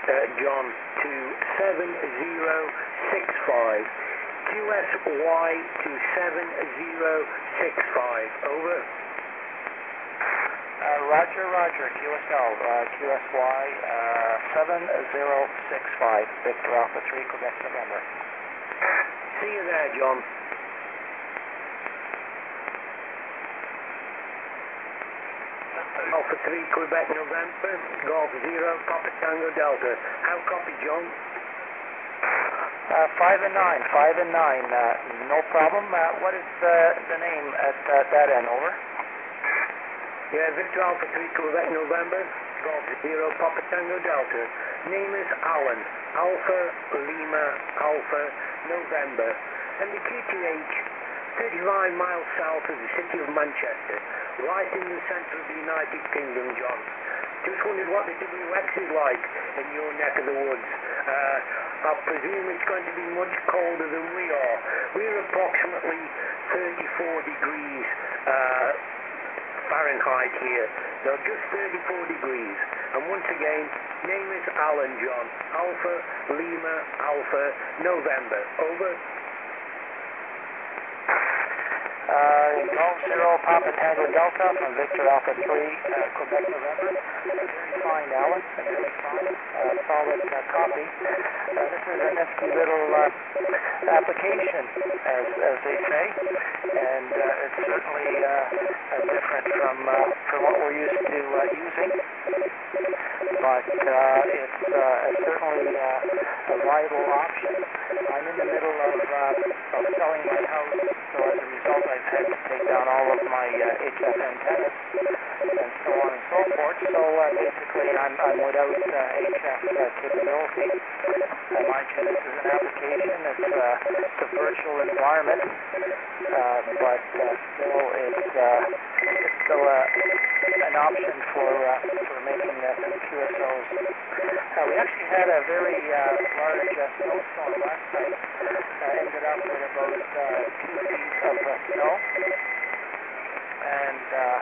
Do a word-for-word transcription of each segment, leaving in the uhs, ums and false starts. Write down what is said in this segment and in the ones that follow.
uh, John, to seven zero six five. Q S Y to seven zero six five. Over. Uh, Roger, Roger, Q S L, uh, Q S Y uh, seven zero six five, Victor Alpha three, Quebec, November. See you there, John. Alpha three, Quebec, November, Golf zero, Papa Tango Delta. How copy, John? Uh, five and nine, five and nine, uh, no problem. Uh, what is uh, the name at uh, that end, over? Yeah, Victor Alpha three, Quebec, November, Golf zero, Papa Tango Delta. Name is Alan, Alpha Lima Alpha November. And the Q T H, thirty-five miles south of the city of Manchester, right in the centre of the United Kingdom, John. Just wondered what the W X is like in your neck of the woods. Uh, I presume it's going to be much colder than we are. We're approximately thirty-four degrees uh, Fahrenheit here. So just thirty-four degrees. And once again, name is Alan, John. Alpha Lima Alpha November. Over. Uh, Golf zero, Papa Tango Delta from Victor Alpha three, uh, Quebec, November. Very fine, Alan. Very fine. Uh, solid uh, copy. Uh, this is a nifty little uh, application, as, as they say, and uh, it's certainly uh, uh, different from, uh, from what we're used to uh, using, but uh, it's uh, certainly uh, a viable option. I'm in the middle of, uh, of selling my house, so as a result I've had to take down all of my uh, H F antennas and so on and so forth. So uh, basically I'm, I'm without uh, H F uh, capability. I mind you, this is an application, it's, uh, it's a virtual environment, uh, but uh, still it's, uh, it's still uh, an option for, uh, for making uh, some Q S Os. Uh, we actually had a very uh, large uh, snowstorm last night. Uh, ended up with about uh, two feet of uh, snow, and uh,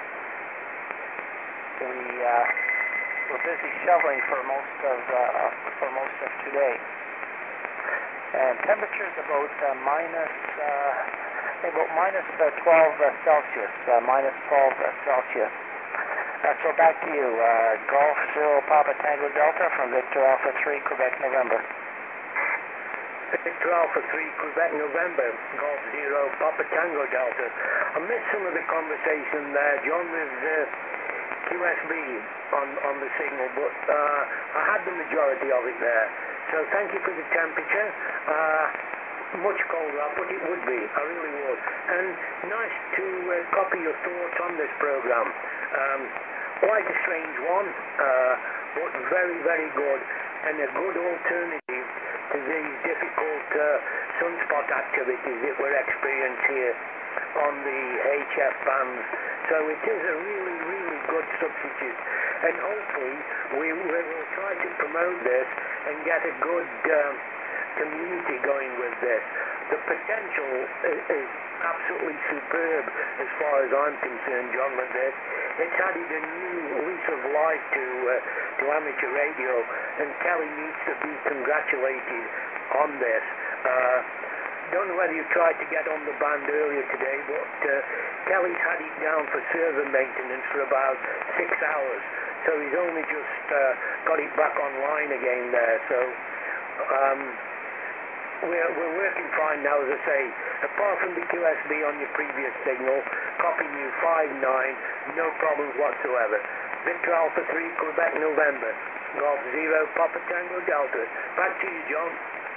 we uh, were busy shoveling for most of uh, for most of today. And temperatures about uh, minus uh, about minus uh, twelve uh, Celsius, uh, minus twelve uh, Celsius. Uh, so back to you, uh, Golf zero, Papa Tango Delta from Victor Alpha three, Quebec, November. Victor Alpha three, Quebec, November, Golf zero, Papa Tango Delta. I missed some of the conversation there, John, with uh, Q S B on, on the signal, but uh, I had the majority of it there. So thank you for the temperature. Uh, much colder, I thought it would be, I really would. And nice to uh, copy your thoughts on this program. Um, quite a strange one, uh, but very, very good, and a good alternative to these difficult uh, sunspot activities that we're experiencing here on the H F bands. So it is a really, really good substitute, and hopefully we, we will try to promote this and get a good um, community going with this. The potential is, is absolutely superb as far as I'm concerned, John, with this. It's added a new lease of life to uh, to amateur radio, and Kelly needs to be congratulated on this. Uh, don't know whether you tried to get on the band earlier today, but uh, Kelly's had it down for server maintenance for about six hours, so he's only just uh, got it back online again there. So um, we're, we're working fine now, as I say. Apart from the Q S B on your previous signal, copying you five nine, no problems whatsoever. Victor Alpha three, Quebec, November, Golf zero, Papa Tango Delta. Back to you, John.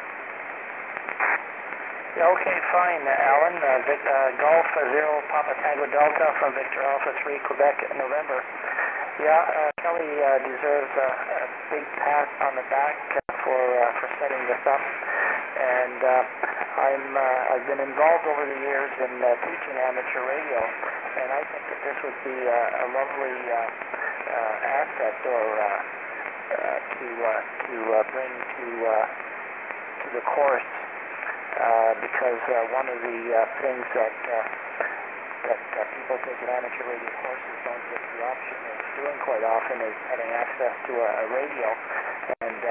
Yeah, okay, fine, uh, Alan. Uh, Vic, uh, Golf zero, Papa Tango Delta from Victor Alpha three, Quebec, November. Yeah, uh, Kelly uh, deserves a, a big pat on the back uh, for uh, for setting this up. And uh, I'm uh, I've been involved over the years in uh, teaching amateur radio, and I think that this would be uh, a lovely uh, uh, asset or uh, uh, to uh, to uh, bring to uh, to the course, uh, because uh, one of the uh, things that uh, that uh, people taking amateur radio courses don't get the option of doing quite often is having access to a, a radio, and uh,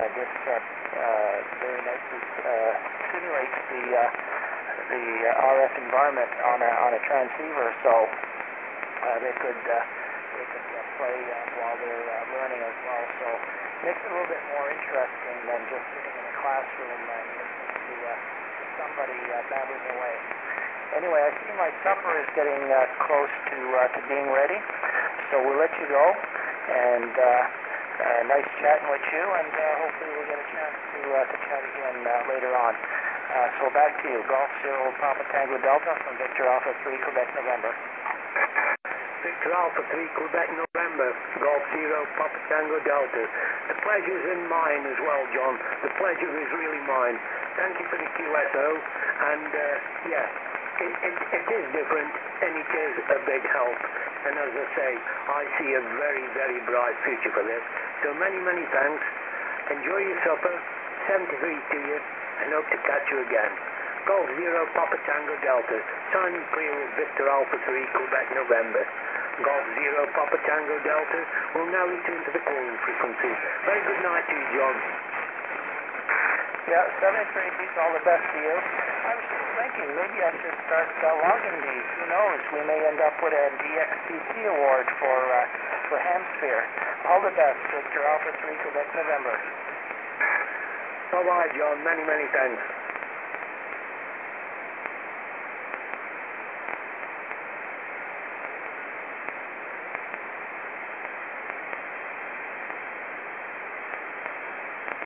this uh, uh, very nicely uh, simulates the uh, the uh, R F environment on a on a transceiver, so uh, they could uh, they could uh, play uh, while they're uh, learning as well. So it makes it a little bit more interesting than just sitting in a classroom and listening to, uh, to somebody uh, babbling away. Anyway, I see my supper is getting uh, close to uh, to being ready, so we'll let you go. And uh, uh, nice chatting with you, and uh, hopefully we'll get a chance to uh, to chat again uh, later on. Uh, so back to you, Golf Zero Papa Tango Delta from Victor Alpha three, Quebec, November. Victor Alpha three, Quebec, November, Golf Zero Papa Tango Delta. The pleasure's in mine as well, John. The pleasure is really mine. Thank you for the Q S O, and uh, yeah, it, it, it is different, and it is a big help. And as I say, I see a very, very bright future for this. So many, many thanks. Enjoy your supper. seventy-three to you, and hope to catch you again. Golf Zero Papa Tango Delta, signing clear with Victor Alpha three, Quebec, November. Golf Zero Papa Tango Delta will now return to the calling frequency. Very good night to you, John. Yeah, seventy-three beats, all the best to you. I was just thinking, maybe I should start uh, logging these. Who knows? We may end up with a D X P C award for uh, for Hamsphere. All the best, Victor Alpha three, Quebec, November. Bye-bye, John. Many, many thanks.